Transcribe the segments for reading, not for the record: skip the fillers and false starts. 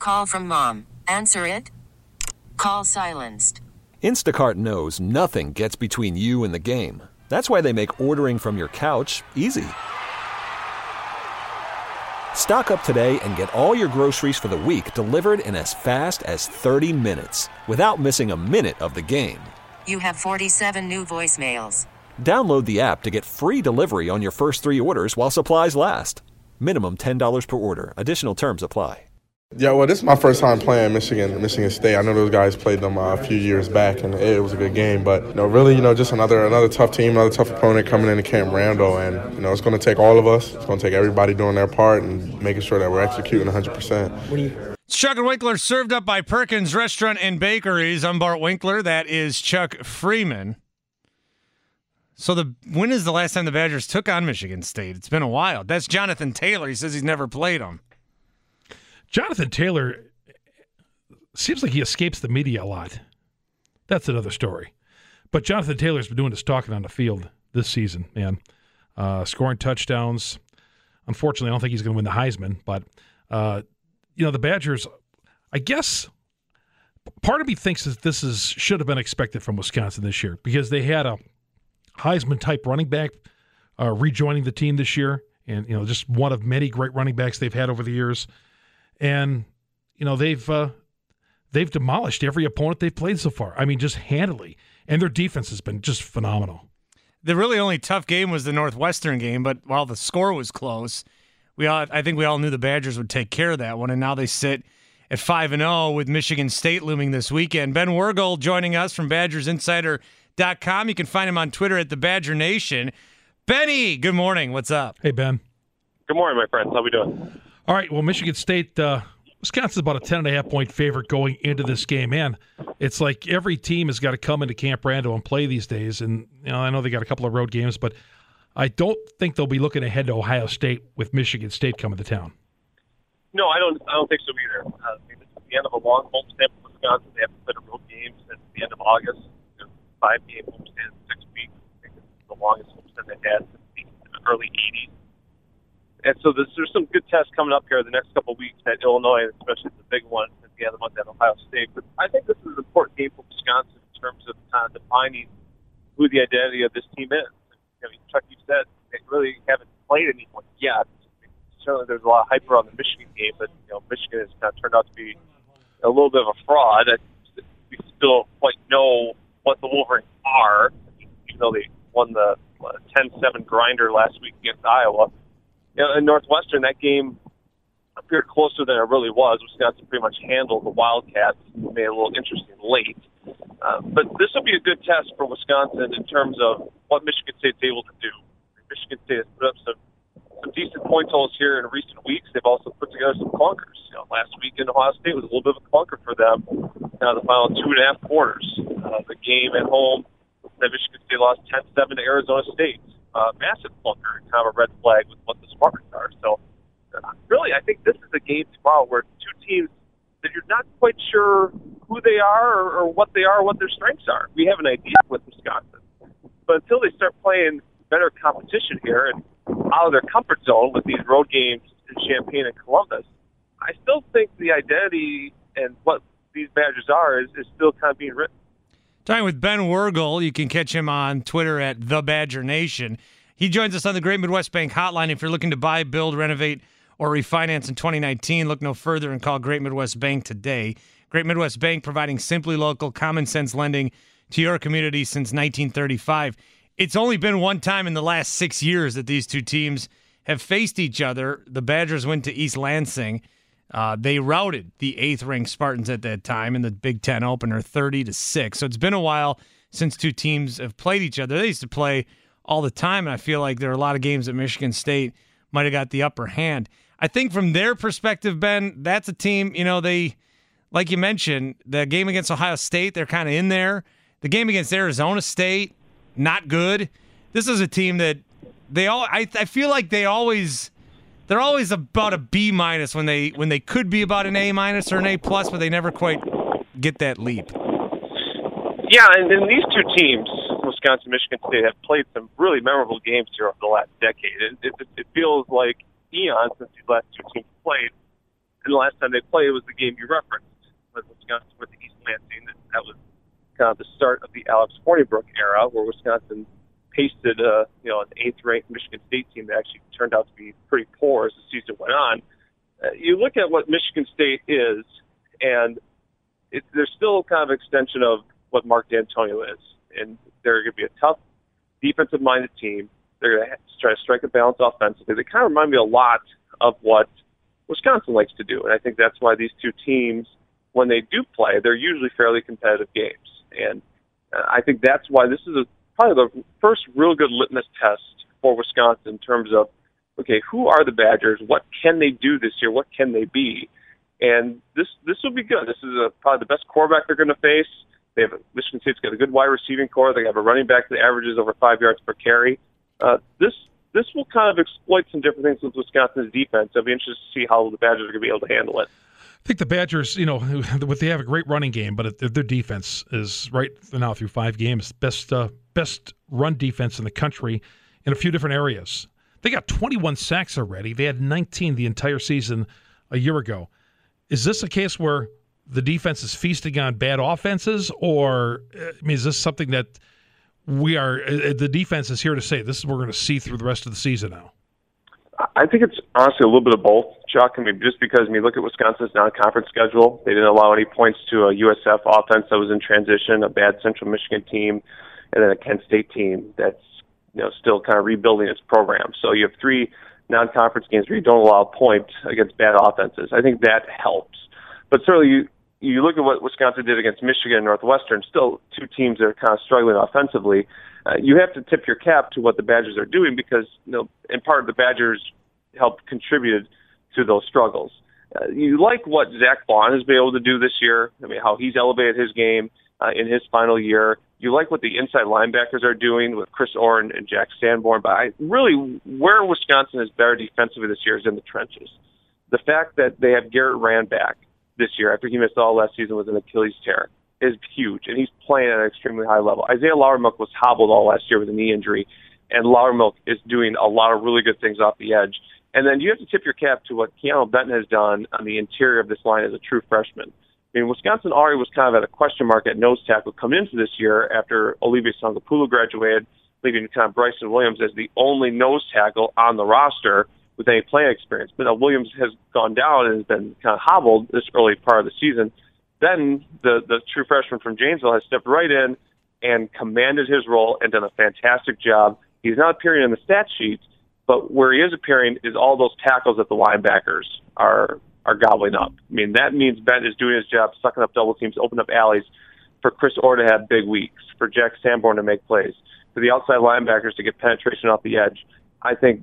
Call from mom. Answer it. Call silenced. Instacart knows nothing gets between you and the game. That's why they make ordering from your couch easy. Stock up today and get all your groceries for the week delivered in as fast as 30 minutes without missing a minute of the game. You have 47 new voicemails. Download the app to get free delivery on your first 3 orders while supplies last. Minimum $10 per order. Additional terms apply. Yeah, well, this is my first time playing Michigan State. I know those guys played them a few years back, and it was a good game. But, really, just another tough team, another tough opponent coming into Camp Randall. And, it's going to take all of us. It's going to take everybody doing their part and making sure that we're executing 100%. It's Chuck and Winkler, served up by Perkins Restaurant and Bakeries. I'm Bart Winkler. That is Chuck Freeman. So when is the last time the Badgers took on Michigan State? It's been a while. That's Jonathan Taylor. He says he's never played them. Jonathan Taylor seems like he escapes the media a lot. That's another story. But Jonathan Taylor's been doing his talking on the field this season, man. Scoring touchdowns. Unfortunately, I don't think he's going to win the Heisman. But, the Badgers, I guess part of me thinks that this should have been expected from Wisconsin this year because they had a Heisman-type running back rejoining the team this year. And, just one of many great running backs they've had over the years. And, they've demolished every opponent they've played so far. I mean, just handily. And their defense has been just phenomenal. The really only tough game was the Northwestern game, but while the score was close, I think we all knew the Badgers would take care of that one, and now they sit at 5-0 with Michigan State looming this weekend. Ben Wergel joining us from BadgersInsider.com. You can find him on Twitter at the Badger Nation. Benny, good morning. What's up? Hey, Ben. Good morning, my friends. How we doing? All right, well, Michigan State, Wisconsin's about a 10.5-point favorite going into this game. Man, it's like every team has got to come into Camp Randall and play these days. And I know they got a couple of road games, but I don't think they'll be looking ahead to Ohio State with Michigan State coming to town. No, I don't think so either. This is the end of a long homestand for Wisconsin. They haven't played a road game since the end of August. 5-game homestand in 6 weeks. I think it's the longest homestand they had since the early 80s. And so there's some good tests coming up here the next couple of weeks at Illinois, especially the big one at the other month at Ohio State. But I think this is an important game for Wisconsin in terms of kind of defining who the identity of this team is. Chuck, you said they really haven't played anyone yet. Certainly there's a lot of hype around the Michigan game, but Michigan has kind of turned out to be a little bit of a fraud. We still quite know what the Wolverines are, even though they won the 10-7 grinder last week against Iowa. In Northwestern, that game appeared closer than it really was. Wisconsin pretty much handled the Wildcats, made it a little interesting late. But this will be a good test for Wisconsin in terms of what Michigan State's able to do. Michigan State has put up some decent point totals here in recent weeks. They've also put together some clunkers. Last week in Ohio State was a little bit of a clunker for them. The final 2.5 quarters. The game at home, that Michigan State lost 10-7 to Arizona State. Massive clunker, kind of a red flag with what the Spartans are. So, really, I think this is a game tomorrow where two teams that you're not quite sure who they are or what they are, or what their strengths are. We have an idea with Wisconsin. But until they start playing better competition here and out of their comfort zone with these road games in Champaign and Columbus, I still think the identity and what these Badgers are is still kind of being written. Talking with Ben Wergel. You can catch him on Twitter at The Badger Nation. He joins us on the Great Midwest Bank hotline. If you're looking to buy, build, renovate, or refinance in 2019, look no further and call Great Midwest Bank today. Great Midwest Bank providing simply local, common sense lending to your community since 1935. It's only been one time in the last 6 years that these two teams have faced each other. The Badgers went to East Lansing. They routed the 8th-ranked Spartans at that time in the Big Ten opener 30-6. So it's been a while since two teams have played each other. They used to play all the time, and I feel like there are a lot of games that Michigan State might have got the upper hand. I think from their perspective, Ben, that's a team, they, like you mentioned, the game against Ohio State, they're kind of in there. The game against Arizona State, not good. This is a team that I feel like they're always about a B- when they could be about an A- or an A+, but they never quite get that leap. Yeah, and these two teams, Wisconsin, Michigan State, have played some really memorable games here over the last decade. It feels like eons since these last two teams played. And the last time they played was the game you referenced, with Wisconsin with the East Lansing. That was kind of the start of the Alex Hornibrook era, where Wisconsin pasted an 8th-ranked Michigan State team that actually turned out to be pretty poor as the season went on. You look at what Michigan State is, and they're still kind of an extension of what Mark D'Antonio is. And they're going to be a tough, defensive-minded team. They're going to try to strike a balance offensively. They kind of remind me a lot of what Wisconsin likes to do. And I think that's why these two teams, when they do play, they're usually fairly competitive games. And I think that's why this is probably the first real good litmus test for Wisconsin in terms of, okay, who are the Badgers? What can they do this year? What can they be? And this will be good. This is probably the best quarterback they're going to face. Michigan State's got a good wide receiving core. They have a running back that averages over 5 yards per carry. This will kind of exploit some different things with Wisconsin's defense. I'll be interested to see how the Badgers are going to be able to handle it. I think the Badgers, they have a great running game, but their defense is right now through 5 games best run defense in the country in a few different areas. They got 21 sacks already. They had 19 the entire season a year ago. Is this a case where the defense is feasting on bad offenses, or is this something that the defense is here to say this is what we're going to see through the rest of the season now? I think it's honestly a little bit of both, Chuck. Just because look at Wisconsin's non-conference schedule. They didn't allow any points to a USF offense that was in transition, a bad Central Michigan team, and then a Kent State team that's still kind of rebuilding its program. So you have 3 non-conference games where you don't allow points against bad offenses. I think that helps. But certainly you look at what Wisconsin did against Michigan and Northwestern, still 2 teams that are kind of struggling offensively. You have to tip your cap to what the Badgers are doing because, in part, the Badgers helped contribute to those struggles. You like what Zach Vaughn has been able to do this year, how he's elevated his game in his final year. You like what the inside linebackers are doing with Chris Orr and Jack Sanborn. But where Wisconsin is better defensively this year is in the trenches. The fact that they have Garrett Rand back this year after he missed all last season with an Achilles tear is huge, and he's playing at an extremely high level. Isaiah Loudermilk was hobbled all last year with a knee injury, and Loudermilk is doing a lot of really good things off the edge. And then you have to tip your cap to what Keanu Benton has done on the interior of this line as a true freshman. Wisconsin already was kind of at a question mark at nose tackle coming into this year after Olivier Sangapulu graduated, leaving kind of Bryson Williams as the only nose tackle on the roster with any playing experience. But now Williams has gone down and has been kind of hobbled this early part of the season. Then the true freshman from Janesville has stepped right in and commanded his role and done a fantastic job. He's not appearing in the stat sheet, but where he is appearing is all those tackles that the linebackers are gobbling up. That means Ben is doing his job, sucking up double teams, opening up alleys for Chris Orr to have big weeks, for Jack Sanborn to make plays, for the outside linebackers to get penetration off the edge. I think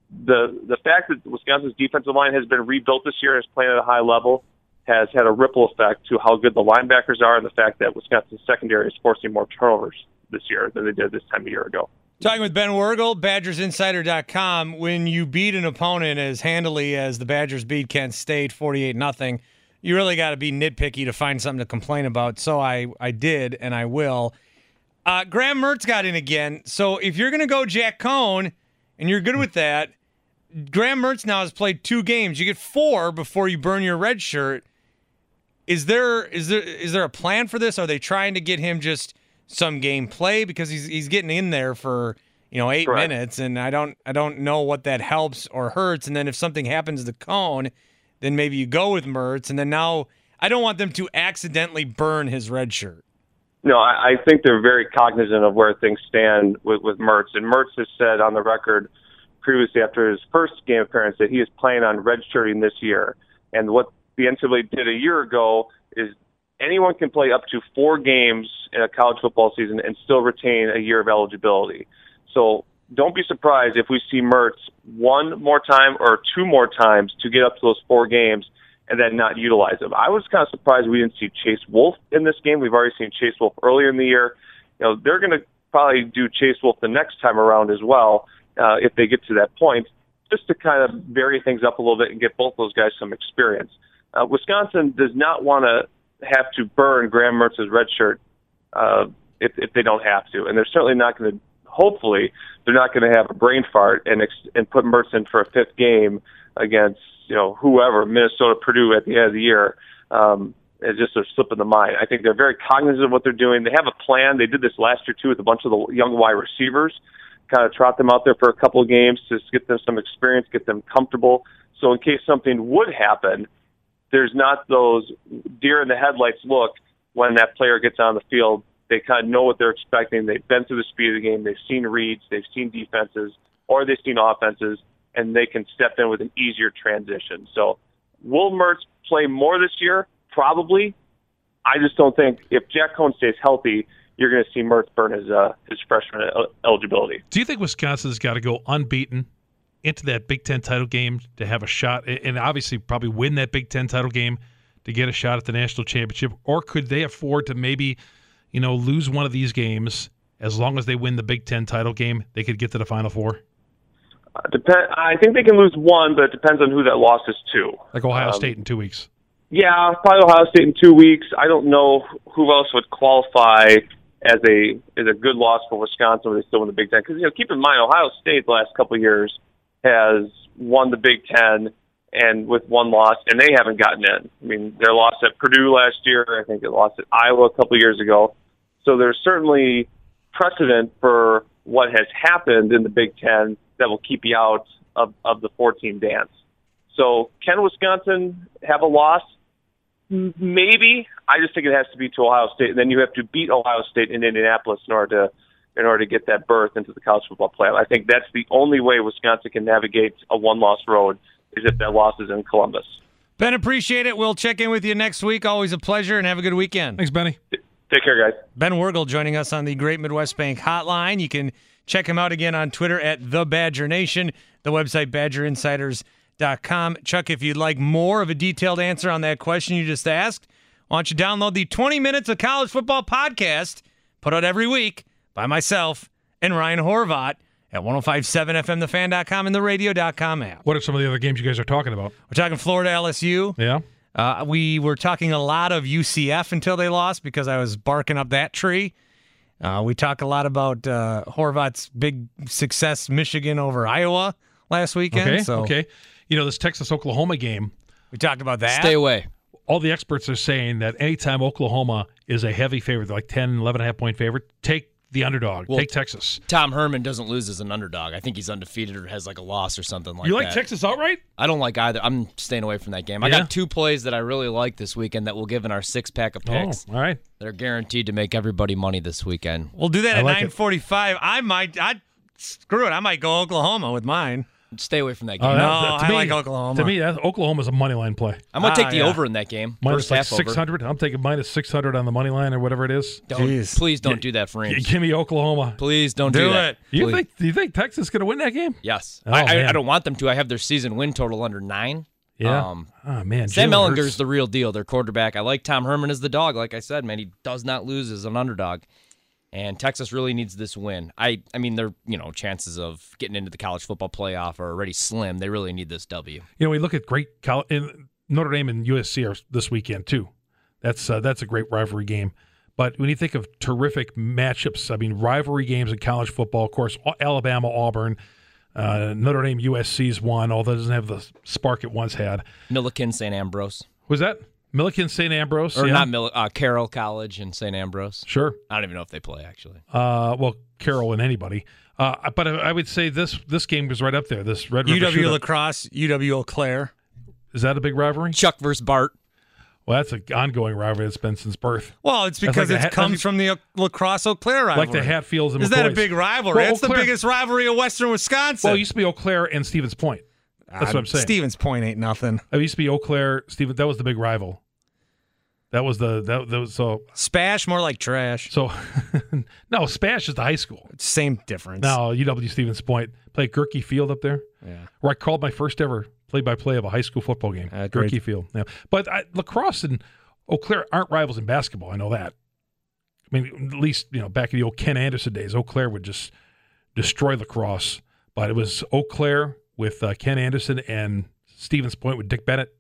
the fact that Wisconsin's defensive line has been rebuilt this year and is playing at a high level has had a ripple effect to how good the linebackers are, and the fact that Wisconsin's secondary is forcing more turnovers this year than they did this time a year ago. Talking with Ben Wergel, BadgersInsider.com. When you beat an opponent as handily as the Badgers beat Kent State 48-0, you really got to be nitpicky to find something to complain about. So I did, and I will. Graham Mertz got in again. So if you're going to go Jack Cohn, and you're good with that, Graham Mertz now has played 2 games. You get 4 before you burn your red shirt. Is there a plan for this? Are they trying to get him just some game play because he's getting in there for 8 Correct. minutes, and I don't know what that helps or hurts. And then if something happens to Cohn, then maybe you go with Mertz. And then now I don't want them to accidentally burn his red shirt. No, I think they're very cognizant of where things stand with Mertz. And Mertz has said on the record previously after his first game appearance that he is planning on redshirting this year. And what the NCAA did a year ago is anyone can play up to 4 games in a college football season and still retain a year of eligibility. So don't be surprised if we see Mertz 1 more time or 2 more times to get up to those 4 games and then not utilize him. I was kind of surprised we didn't see Chase Wolf in this game. We've already seen Chase Wolf earlier in the year. They're going to probably do Chase Wolf the next time around as well if they get to that point, just to kind of vary things up a little bit and get both those guys some experience. Wisconsin does not want to have to burn Graham Mertz's red shirt if they don't have to. And they're certainly not going to, hopefully, they're not going to have a brain fart and put Mertz in for a 5th game against whoever, Minnesota, Purdue at the end of the year. It's just a slip of the mind. I think they're very cognizant of what they're doing. They have a plan. They did this last year, too, with a bunch of the young wide receivers, kind of trot them out there for a couple of games to get them some experience, get them comfortable. So in case something would happen, there's not those deer in the headlights look when that player gets on the field. They kind of know what they're expecting. They've been through the speed of the game. They've seen reads. They've seen defenses, or they've seen offenses, and they can step in with an easier transition. So will Mertz play more this year? Probably. I just don't think if Jack Cohn stays healthy, you're going to see Mertz burn his freshman eligibility. Do you think Wisconsin's got to go unbeaten into that Big Ten title game to have a shot, and obviously probably win that Big Ten title game to get a shot at the national championship? Or could they afford to maybe, lose one of these games? As long as they win the Big Ten title game, they could get to the Final Four? I think they can lose one, but it depends on who that loss is to. Like Ohio State in 2 weeks. Yeah, probably Ohio State in 2 weeks. I don't know who else would qualify as a good loss for Wisconsin when they still win the Big Ten. Because keep in mind, Ohio State the last couple of years has won the Big Ten and with one loss, and they haven't gotten in. I mean, their loss at Purdue last year. I think they lost at Iowa a couple of years ago. So there's certainly precedent for what has happened in the Big Ten that will keep you out of the 14 dance. So can Wisconsin have a loss? Maybe. I just think it has to be to Ohio State, and then you have to beat Ohio State in Indianapolis in order to get that berth into the college football playoff. I think that's the only way Wisconsin can navigate a one-loss road is if that loss is in Columbus. Ben, appreciate it. We'll check in with you next week. Always a pleasure, and have a good weekend. Thanks, Benny. Take care, guys. Ben Wergel joining us on the Great Midwest Bank Hotline. You can check him out again on Twitter at The Badger Nation, the website BadgerInsiders.com. Chuck, if you'd like more of a detailed answer on that question you just asked, why don't you download the 20 Minutes of College Football podcast, put out every week by myself and Ryan Horvat at 1057fmthefan.com and the radio.com app. What are some of the other games you guys are talking about? We're talking Florida LSU. Yeah. We were talking a lot of UCF until they lost because I was barking up that tree. We talk a lot about Horvat's big success, Michigan over Iowa last weekend. Okay. This Texas-Oklahoma game. We talked about that. Stay away. All the experts are saying that anytime Oklahoma is a heavy favorite, they're like 10, 11.5-point favorite, take the underdog. Take Texas. Tom Herman doesn't lose as an underdog. I think he's undefeated or has like a loss or something like that. You like Texas outright? I don't like either. I'm staying away from that game. I got two plays that I really like this weekend that we'll give in our 6-pack of picks. Oh, all right. They're guaranteed to make everybody money this weekend. We'll do that at 9:45. Screw it. I might go Oklahoma with mine. Stay away from that game. I like Oklahoma. To me, Oklahoma's a money line play. I'm going to take the over in that game. Minus like 600. I'm taking minus 600 on the money line or whatever it is. Please don't do that for me. Give me Oklahoma. Please don't do that. Do you think Texas is going to win that game? Yes. Oh, I don't want them to. I have their season win total under 9. Yeah. Man. Sam Ehlinger's the real deal, their quarterback. I like Tom Herman as the dog. Like I said, man, he does not lose as an underdog. And Texas really needs this win. I mean, their chances of getting into the college football playoff are already slim. They really need this W. We look at great Notre Dame and USC are this weekend too. That's a great rivalry game. But when you think of terrific matchups, I mean, rivalry games in college football, of course, Alabama, Auburn, Notre Dame, USC's one, although it doesn't have the spark it once had. Milliken, St. Ambrose. Was that? Milliken, St. Ambrose? Or not Carroll College and St. Ambrose. Sure. I don't even know if they play, actually. Well, Carroll and anybody. But I would say this game was right up there. This Red River UW La Crosse, UW Eau Claire. Is that a big rivalry? Chuck versus Bart. Well, that's an ongoing rivalry that's been since birth. Well, it's because it comes from the La Crosse Eau Claire rivalry. Like the Hatfields and McCoys. Is that a big rivalry? Well, it's the biggest rivalry of Western Wisconsin. Well, it used to be Eau Claire and Stevens Point. That's what I'm saying. Stevens Point ain't nothing. It used to be Eau Claire, Stevens. That was the big rival. That was so. Spash, more like trash. So, no, Spash is the high school. Same difference. No, UW Stevens Point. Played Gerke Field up there. Yeah. Where I called my first ever play-by-play of a high school football game. Gerke Field. Yeah. But La Crosse and Eau Claire aren't rivals in basketball. I know that. I mean, at least back in the old Ken Anderson days, Eau Claire would just destroy La Crosse. But it was Eau Claire with Ken Anderson and Stevens Point with Dick Bennett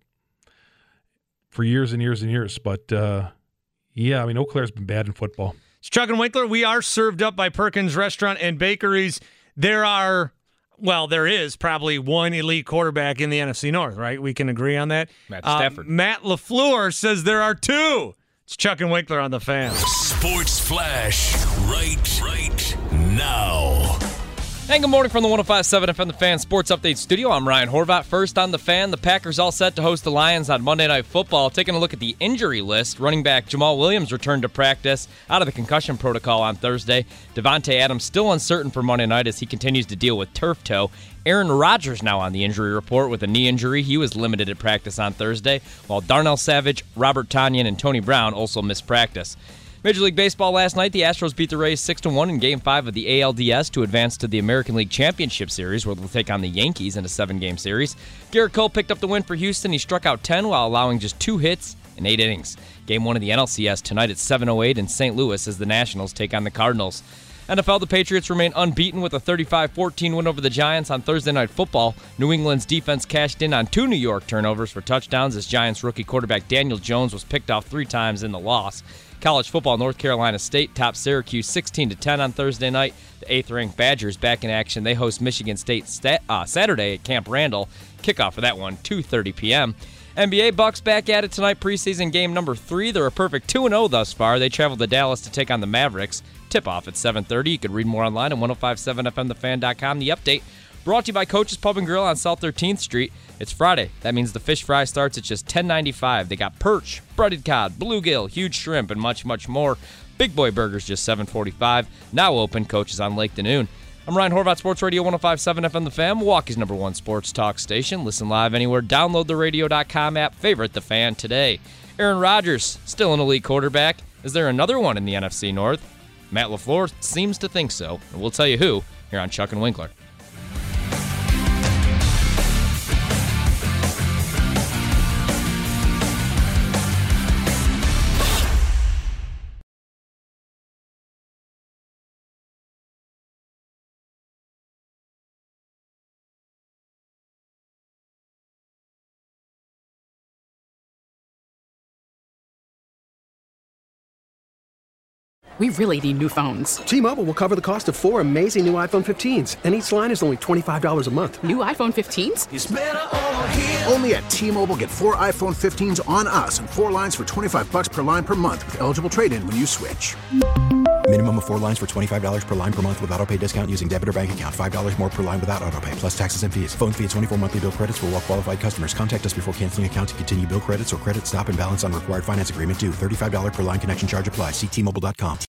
for years and years and years. But, Eau Claire's been bad in football. It's Chuck and Winkler. We are served up by Perkins Restaurant and Bakeries. There are Well, there is probably one elite quarterback in the NFC North, right? We can agree on that. Matt Stafford. Matt LaFleur says there are two. It's Chuck and Winkler on the Fan. Sports Flash, right now. And good morning from the 105.7 FM The Fan Sports Update Studio. I'm Ryan Horvat. First on The Fan, the Packers all set to host the Lions on Monday Night Football. Taking a look at the injury list, running back Jamal Williams returned to practice out of the concussion protocol on Thursday. Devontae Adams still uncertain for Monday night as he continues to deal with turf toe. Aaron Rodgers now on the injury report with a knee injury. He was limited at practice on Thursday, while Darnell Savage, Robert Tonyan, and Tony Brown also missed practice. Major League Baseball last night, the Astros beat the Rays 6-1 in Game 5 of the ALDS to advance to the American League Championship Series, where they'll take on the Yankees in a 7-game series. Garrett Cole picked up the win for Houston. He struck out 10 while allowing just 2 hits in 8 innings. Game 1 of the NLCS tonight at 7:08 in St. Louis as the Nationals take on the Cardinals. NFL, the Patriots remain unbeaten with a 35-14 win over the Giants on Thursday Night Football. New England's defense cashed in on 2 New York turnovers for touchdowns as Giants rookie quarterback Daniel Jones was picked off 3 times in the loss. College football, North Carolina State topped Syracuse 16-10 on Thursday night. The 8th-ranked Badgers back in action. They host Michigan State Saturday at Camp Randall. Kickoff for that one, 2:30 p.m. NBA Bucks back at it tonight, preseason game number 3. They're a perfect 2-0 thus far. They travel to Dallas to take on the Mavericks. Tip-off at 7:30. You can read more online at 1057fmthefan.com. The update brought to you by Coach's Pub and Grill on South 13th Street. It's Friday. That means the fish fry starts at just $10.95. They got perch, breaded cod, bluegill, huge shrimp, and much, much more. Big Boy Burgers just $7.45. Now open. Coach's on Lake Danoon. I'm Ryan Horvat, Sports Radio 1057 FM The Fan, Milwaukee's #1 sports talk station. Listen live anywhere. Download the radio.com app. Favorite The Fan today. Aaron Rodgers, still an elite quarterback. Is there another one in the NFC North? Matt LaFleur seems to think so. And we'll tell you who here on Chuck and Winkler. We really need new phones. T-Mobile will cover the cost of 4 amazing new iPhone 15s, and each line is only $25 a month. New iPhone 15s? It's better over here. Only at T-Mobile, get 4 iPhone 15s on us and 4 lines for $25 per line per month with eligible trade-in when you switch. Minimum of 4 lines for $25 per line per month with autopay discount using debit or bank account. $5 more per line without autopay, plus taxes and fees. Phone fee at 24 monthly bill credits for well-qualified customers. Contact us before canceling account to continue bill credits or credit stop and balance on required finance agreement due. $35 per line connection charge applies. See T-Mobile.com.